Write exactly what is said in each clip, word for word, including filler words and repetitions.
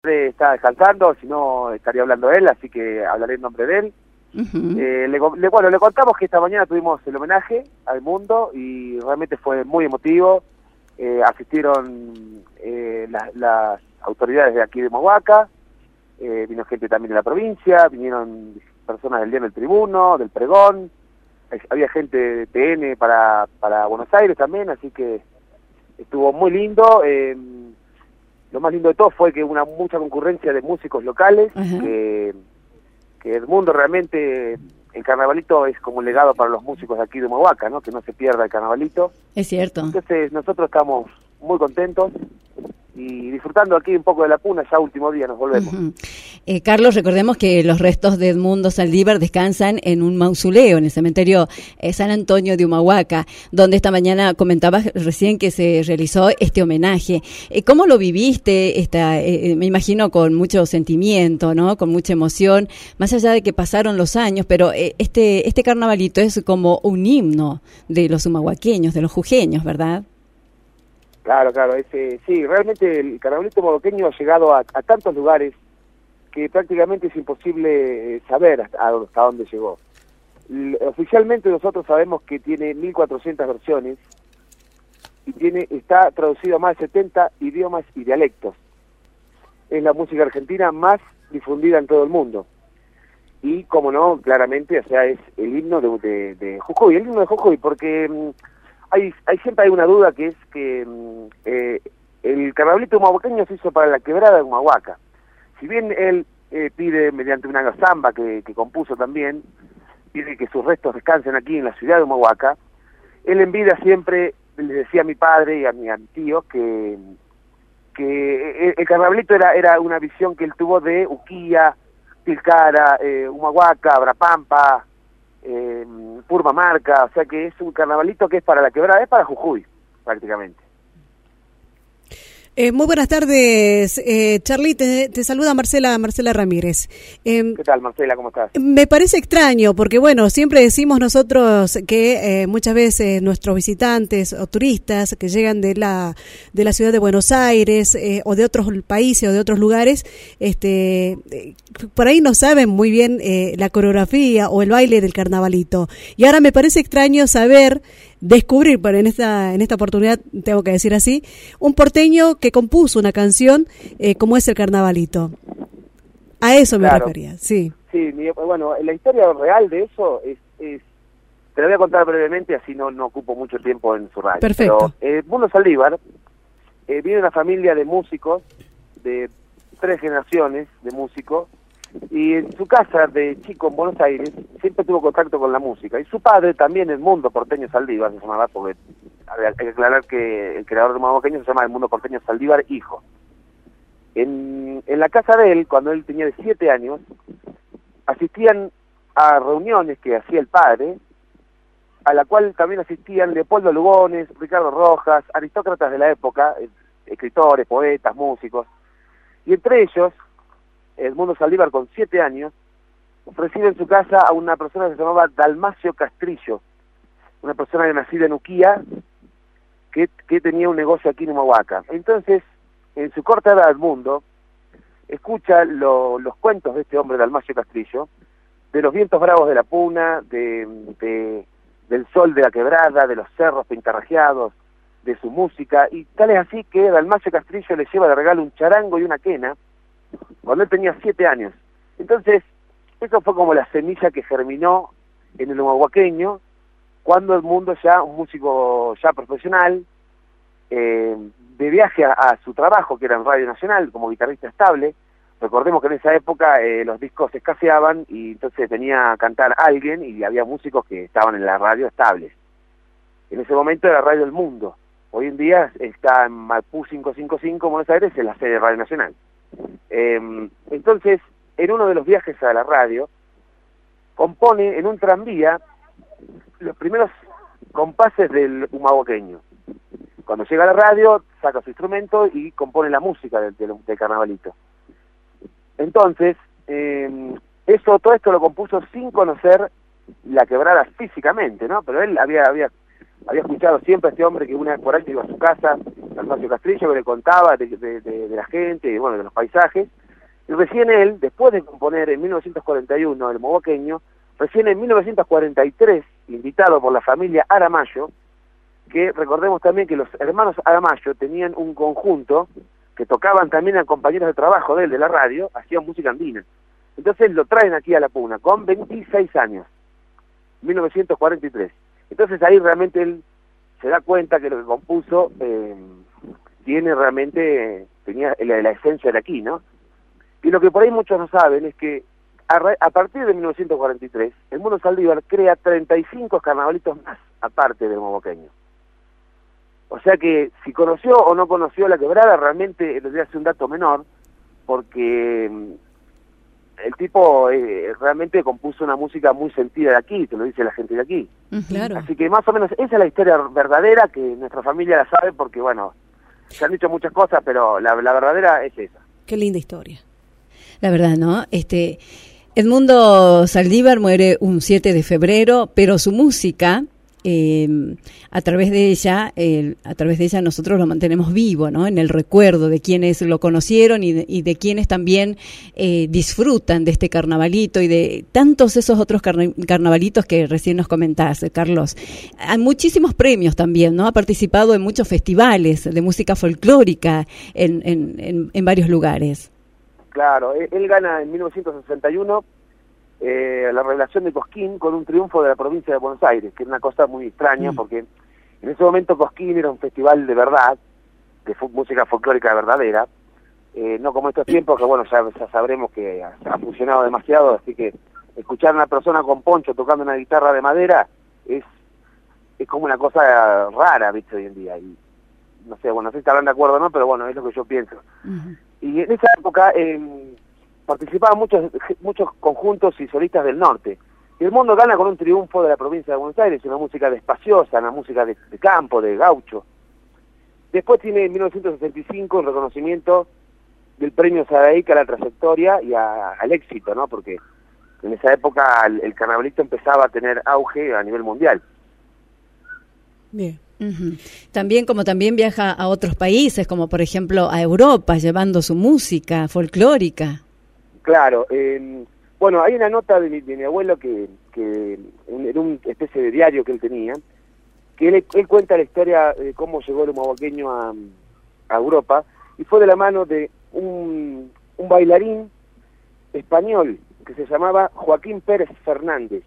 está descansando, si no estaría hablando él, así que hablaré en nombre de él. Uh-huh. eh, le, le, bueno, le contamos que esta mañana tuvimos el homenaje al mundo y realmente fue muy emotivo. Eh, asistieron eh, la, las autoridades de aquí de Humahuaca, eh, vino gente también de la provincia, vinieron personas del Diario del Tribuno, del Pregón, eh, había gente de T N para, para Buenos Aires también, así que estuvo muy lindo. Eh, lo más lindo de todo fue que una mucha concurrencia de músicos locales, uh-huh. que, que el mundo realmente, el carnavalito es como un legado para los músicos de aquí de Humahuaca, ¿no? Que no se pierda el carnavalito. Es cierto. Entonces nosotros estamos muy contentos y disfrutando aquí un poco de la puna, ya último día nos volvemos. Uh-huh. eh, Carlos, recordemos que los restos de Edmundo Saldívar descansan en un mausoleo en el cementerio eh, San Antonio de Humahuaca, donde esta mañana comentabas recién que se realizó este homenaje. Eh, ¿Cómo lo viviste? Esta, eh, me imagino con mucho sentimiento, ¿no? Con mucha emoción, más allá de que pasaron los años, pero eh, este, este carnavalito es como un himno de los humahuaqueños, de los jujeños, ¿verdad? Claro, claro, ese, sí, realmente el carnavalito humahuaqueño ha llegado a, a tantos lugares que prácticamente es imposible saber hasta, hasta dónde llegó. L- oficialmente nosotros sabemos que tiene mil cuatrocientas versiones y tiene está traducido a más de setenta idiomas y dialectos. Es la música argentina más difundida en todo el mundo. Y, como no, claramente, o sea, es el himno de, de, de Jujuy, el himno de Jujuy, porque... Hay, hay siempre hay una duda que es que eh, el carnavalito humahuaqueño se hizo para la quebrada de Humahuaca. Si bien él eh, pide mediante una samba que, que compuso también, pide que sus restos descansen aquí en la ciudad de Humahuaca, él en vida siempre le decía a mi padre y a mi, a mi tío que, que el, el carnavalito era, era una visión que él tuvo de Uquía, Tilcara, eh, Humahuaca, Abrapampa, Eh, Purmamarca, o sea que es un carnavalito que es para la quebrada, es para Jujuy, prácticamente. Eh, muy buenas tardes, eh, Charly, te, te saluda Marcela Marcela Ramírez. Eh, ¿Qué tal, Marcela? ¿Cómo estás? Me parece extraño, porque bueno, siempre decimos nosotros que eh, muchas veces nuestros visitantes o turistas que llegan de la de la ciudad de Buenos Aires eh, o de otros países o de otros lugares, este, eh, por ahí no saben muy bien eh, la coreografía o el baile del carnavalito. Y ahora me parece extraño saber, descubrir, pero en esta en esta oportunidad tengo que decir así, un porteño que compuso una canción eh, como es el carnavalito. A eso me claro. refería, sí. Sí, bueno, la historia real de eso es, es te la voy a contar brevemente, así no no ocupo mucho tiempo en su radio. Perfecto. Pero, eh, Edmundo Saldívar eh, viene de una familia de músicos, de tres generaciones de músicos, y en su casa de chico en Buenos Aires siempre tuvo contacto con la música. Y su padre también, Edmundo Porteño Saldívar, se llamaba, porque hay que aclarar que el creador de Humahuaqueño se llama Edmundo Porteño Saldívar, hijo. En, en la casa de él, cuando él tenía siete años, asistían a reuniones que hacía el padre, a la cual también asistían Leopoldo Lugones, Ricardo Rojas, aristócratas de la época, escritores, poetas, músicos, y entre ellos, Edmundo Saldívar, con siete años, recibe en su casa a una persona que se llamaba Dalmacio Castrillo, una persona nacida en Uquía, que, que tenía un negocio aquí en Humahuaca. Entonces, en su corta edad, Edmundo escucha lo, los cuentos de este hombre, Dalmacio Castrillo, de los vientos bravos de la puna, de, de, del sol de la quebrada, de los cerros pintarrajeados, de su música, y tal es así que Dalmacio Castrillo le lleva de regalo un charango y una quena, cuando él tenía siete años. Entonces, eso fue como la semilla que germinó en el humahuaqueño, cuando Edmundo, ya un músico ya profesional, eh, de viaje a, a su trabajo, que era en Radio Nacional, como guitarrista estable. Recordemos que en esa época eh, los discos escaseaban y entonces tenía a cantar alguien y había músicos que estaban en la radio estables. En ese momento era Radio El Mundo. Hoy en día está en Maipú quinientos cincuenta y cinco, Buenos Aires, en la sede de Radio Nacional. Eh, entonces, en uno de los viajes a la radio, compone en un tranvía los primeros compases del humahuaqueño. Cuando llega a la radio, saca su instrumento y compone la música del, del, del carnavalito. Entonces, eh, eso, todo esto lo compuso sin conocer la quebrada físicamente, ¿no? Pero él había, había había escuchado siempre a este hombre que una vez por año iba a su casa, al Macio Castrillo, que le contaba de, de, de, de la gente, y bueno, de los paisajes, y recién él, después de componer en mil novecientos cuarenta y uno el Movoqueño, recién en mil novecientos cuarenta y tres, invitado por la familia Aramayo, que recordemos también que los hermanos Aramayo tenían un conjunto que tocaban también a compañeros de trabajo de él, de la radio, hacían música andina. Entonces lo traen aquí a La Puna, con veintiséis años, mil novecientos cuarenta y tres. Entonces ahí realmente él se da cuenta que lo que compuso eh, tiene realmente, eh, tenía la, la esencia de aquí, ¿no? Y lo que por ahí muchos no saben es que a, a partir de mil novecientos cuarenta y tres, el Mundo Saldívar crea treinta y cinco carnavalitos más, aparte del Movoqueño. O sea que si conoció o no conoció la quebrada, realmente les voy a hacer un dato menor, porque el tipo eh, realmente compuso una música muy sentida de aquí, te lo dice la gente de aquí. Claro. Así que más o menos esa es la historia verdadera, que nuestra familia la sabe, porque bueno, se han dicho muchas cosas, pero la, la verdadera es esa. Qué linda historia. La verdad, ¿no? Este, Edmundo Saldívar muere un siete de febrero, pero su música... Eh, a través de ella, eh, a través de ella nosotros lo mantenemos vivo, ¿no? En el recuerdo de quienes lo conocieron y de, y de quienes también eh, disfrutan de este carnavalito y de tantos esos otros carna carnavalitos que recién nos comentás, Carlos. Hay muchísimos premios también, ¿no? Ha participado en muchos festivales de música folclórica en, en, en, en varios lugares. Claro, él, él gana en mil novecientos sesenta y uno Eh, la revelación de Cosquín con un triunfo de la provincia de Buenos Aires, que es una cosa muy extraña, mm. porque en ese momento Cosquín era un festival de verdad, de música folclórica verdadera, eh, no como estos tiempos que bueno, ya, ya sabremos que ha, ha funcionado demasiado, así que escuchar a una persona con poncho tocando una guitarra de madera es es como una cosa rara, viste, hoy en día, y no sé, bueno, no sé si estarán de acuerdo o no, pero bueno, es lo que yo pienso. Uh-huh. Y en esa época... Eh, participaban muchos muchos conjuntos y solistas del norte. Y el mundo gana con un triunfo de la provincia de Buenos Aires, una música despaciosa, una música de, de campo, de gaucho. Después tiene en mil novecientos sesenta y cinco el reconocimiento del premio Sadaica a la trayectoria y a, al éxito, ¿no? Porque en esa época el, el carnavalito empezaba a tener auge a nivel mundial. Bien. Uh-huh. También como también viaja a otros países, como por ejemplo a Europa, llevando su música folclórica. Claro, eh, bueno, hay una nota de mi, de mi abuelo que, que en una especie de diario que él tenía, que él, él cuenta la historia de cómo llegó el movoqueño a, a Europa, y fue de la mano de un, un bailarín español que se llamaba Joaquín Pérez Fernández.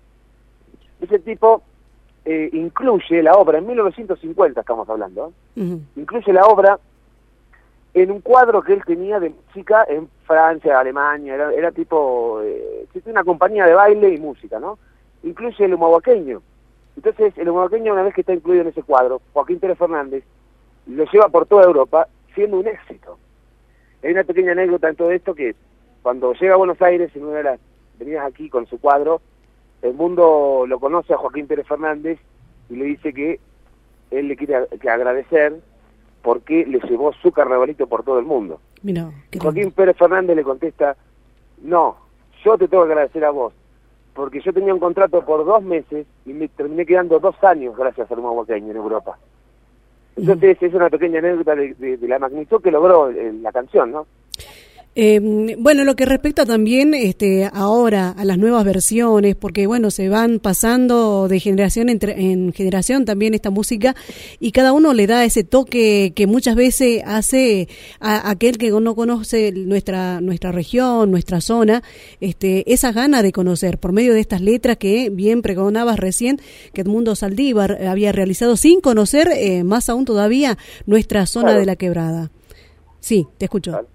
Ese tipo eh, incluye la obra, en mil novecientos cincuenta estamos hablando, ¿eh? Uh-huh. Incluye la obra en un cuadro que él tenía de música en Francia, Alemania, era, era tipo, eh, una compañía de baile y música, ¿no? Incluye el humahuaqueño. Entonces, el humahuaqueño, una vez que está incluido en ese cuadro, Joaquín Pérez Fernández, lo lleva por toda Europa, siendo un éxito. Hay una pequeña anécdota en todo esto, que cuando llega a Buenos Aires, en una de las venidas aquí con su cuadro, el mundo lo conoce a Joaquín Pérez Fernández y le dice que él le quiere que agradecer porque le llevó su carnavalito por todo el mundo. Mirá, Joaquín Pérez Fernández le contesta, no, yo te tengo que agradecer a vos, porque yo tenía un contrato por dos meses y me terminé quedando dos años gracias al humahuaqueño en Europa. Entonces mm. es una pequeña anécdota de, de, de la magnitud que logró en la canción, ¿no? Eh, bueno, lo que respecta también este, ahora a las nuevas versiones, porque bueno, se van pasando de generación en, en generación también esta música y cada uno le da ese toque que muchas veces hace a, a aquel que no conoce nuestra nuestra región, nuestra zona, este, esa gana de conocer por medio de estas letras que bien pregonabas recién que Edmundo Saldívar había realizado sin conocer eh, más aún todavía nuestra zona claro. de la Quebrada. Sí, te escucho. Claro.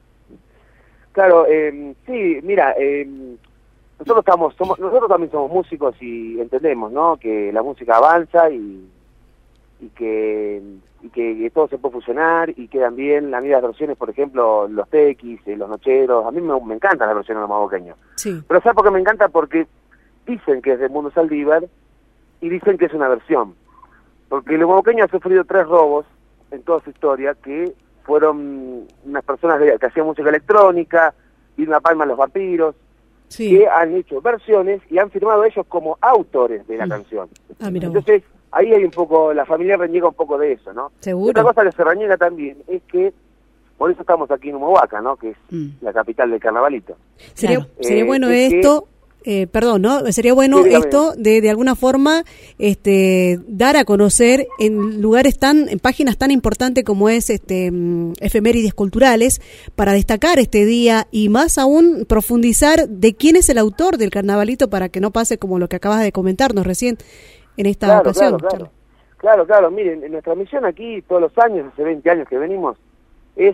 Claro, eh, sí, mira, eh, nosotros estamos, somos, nosotros también somos músicos y entendemos, ¿no? Que la música avanza y, y que y que, que todo se puede fusionar y quedan bien las mismas versiones, por ejemplo, los tequis, los nocheros. A mí me, me encantan las versiones de los movoqueños. Sí. Pero ¿sabes por qué me encanta? Porque dicen que es del Mundo Saldívar y dicen que es una versión. Porque el movoqueño ha sufrido tres robos en toda su historia que fueron unas personas de, que hacían música electrónica, Vilma Palma Los Vampiros, sí. que han hecho versiones y han firmado ellos como autores de la mm. canción. Ah, mira Entonces, ahí hay un poco, la familia reniega un poco de eso, ¿no? Seguro. Y otra cosa que se reniega también es que, por eso estamos aquí en Humahuaca, ¿no? Que es Mm. la capital del carnavalito. Sería, Claro. sería Eh, bueno es que- esto, eh, perdón, ¿no? Sería bueno Sí, dígame. esto de, de alguna forma este, dar a conocer en lugares tan, en páginas tan importantes como es este mm, efemérides culturales, para destacar este día y más aún profundizar de quién es el autor del carnavalito para que no pase como lo que acabas de comentarnos recién en esta Claro, ocasión. claro, claro. Claro, claro, miren, en nuestra misión aquí, todos los años, hace veinte años que venimos, es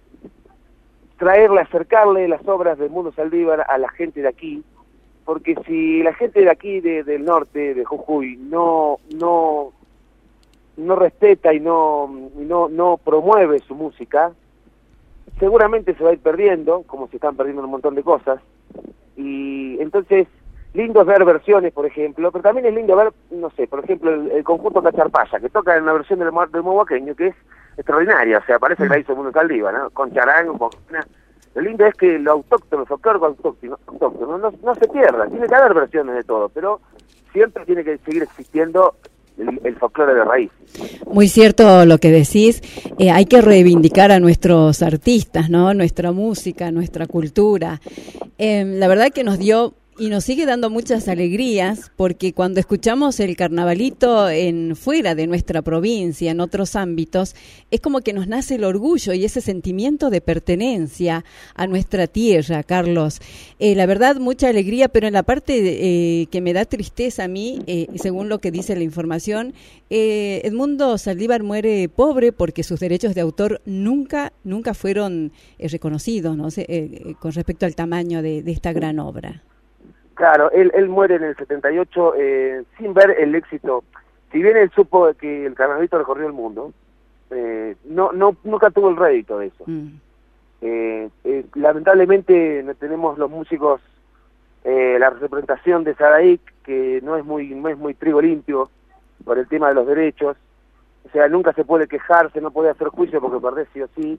traerle, acercarle las obras del Mundo Saldívar a la gente de aquí, porque si la gente de aquí, de, del norte, de Jujuy, no no no respeta y no, y no no promueve su música, seguramente se va a ir perdiendo, como se están perdiendo un montón de cosas, y entonces, lindo es ver versiones, por ejemplo, pero también es lindo ver, no sé, por ejemplo, el, el conjunto Cacharpaya, que toca en una versión del, del mohuaqueño, que es extraordinaria, o sea, parece que la hizo el Mundo Saldívar, ¿no? Con charango, con... Lo lindo es que lo autóctono, el folclore autóctono, autóctono no, no se pierda, tiene que haber versiones de todo, pero siempre tiene que seguir existiendo el, el folclore de raíz. Muy cierto lo que decís, eh, hay que reivindicar a nuestros artistas, ¿no? Nuestra música, nuestra cultura. Eh, la verdad que nos dio y nos sigue dando muchas alegrías, porque cuando escuchamos el carnavalito en fuera de nuestra provincia, en otros ámbitos, es como que nos nace el orgullo y ese sentimiento de pertenencia a nuestra tierra, Carlos. Eh, la verdad, mucha alegría, pero en la parte eh, que me da tristeza a mí, eh, según lo que dice la información, eh, Edmundo Saldívar muere pobre porque sus derechos de autor nunca, nunca fueron eh, reconocidos, ¿no? Se, eh, con respecto al tamaño de, de esta gran obra. Claro, él, él muere en el setenta y ocho eh, sin ver el éxito. Si bien él supo que el carnavalito recorrió el mundo, eh, no, no, nunca tuvo el rédito de eso. Mm. Eh, eh, lamentablemente no tenemos los músicos eh, la representación de Sadaic, que no es muy no es muy trigo limpio por el tema de los derechos. O sea, nunca se puede quejarse, no puede hacer juicio porque perdés sí o sí.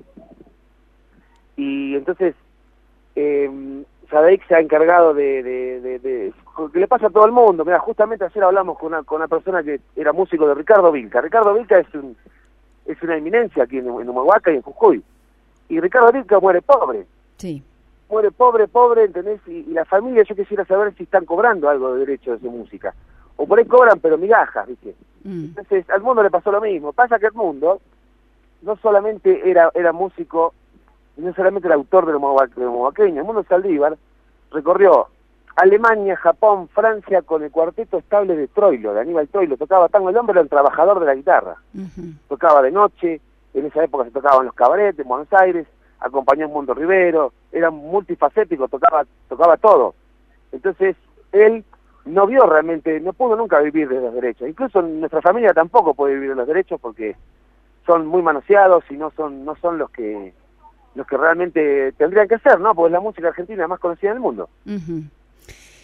Y entonces eh, Sadaic se ha encargado de, de, de, de, que le pasa a todo el mundo. Mira, justamente ayer hablamos con una, con una persona que era músico de Ricardo Vilca. Ricardo Vilca es un es una eminencia aquí en, en Humahuaca y en Jujuy. Y Ricardo Vilca muere pobre. Sí. Muere pobre, pobre, ¿entendés? Y, y la familia, yo quisiera saber si están cobrando algo de derecho de su música. O por ahí cobran, pero migajas, ¿viste? Mm. Entonces, al mundo le pasó lo mismo. Pasa que el mundo no solamente era era músico, no solamente el autor del mohuaqueño. El Mundo Saldívar recorrió Alemania, Japón, Francia con el cuarteto estable de Troilo, de Aníbal Troilo. Tocaba tango, el hombre era el trabajador de la guitarra. Uh-huh. Tocaba de noche, en esa época se tocaba en los cabarets en Buenos Aires, acompañó a Mundo Rivero, era multifacético, tocaba tocaba todo. Entonces, él no vio realmente, no pudo nunca vivir de los derechos. Incluso nuestra familia tampoco puede vivir de los derechos porque son muy manoseados y no son no son los que los que realmente tendrían que ser, ¿no? Porque es la música argentina más conocida del mundo. Uh-huh.